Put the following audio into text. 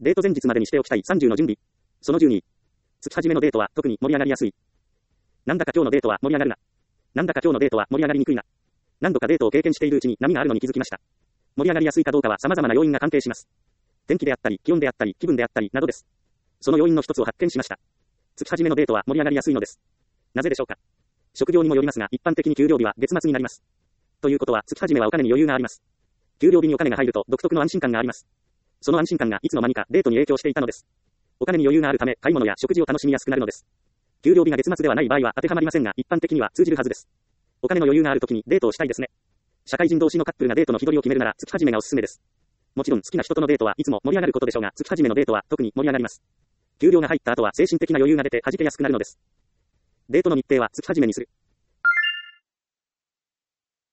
デート前日までにしておきたい30の準備。その12。月始めのデートは特に盛り上がりやすい。なんだか今日のデートは盛り上がるな。なんだか今日のデートは盛り上がりにくいな。何度かデートを経験しているうちに波があるのに気づきました。盛り上がりやすいかどうかは様々な要因が関係します。天気であったり、気温であったり、気分であったり、などです。その要因の一つを発見しました。月始めのデートは盛り上がりやすいのです。なぜでしょうか。職業にもよりますが、一般的に給料日は月末になります。ということは、月始めはお金に余裕があります。給料日にお金が入ると独特の安心感があります。その安心感がいつの間にかデートに影響していたのです。お金に余裕があるため、買い物や食事を楽しみやすくなるのです。給料日が月末ではない場合は当てはまりませんが、一般的には通じるはずです。お金の余裕があるときにデートをしたいですね。社会人同士のカップルがデートの日取りを決めるなら月始めがおすすめです。もちろん好きな人とのデートはいつも盛り上がることでしょうが、月始めのデートは特に盛り上がります。給料が入った後は精神的な余裕が出て弾けやすくなるのです。デートの日程は月始めにする。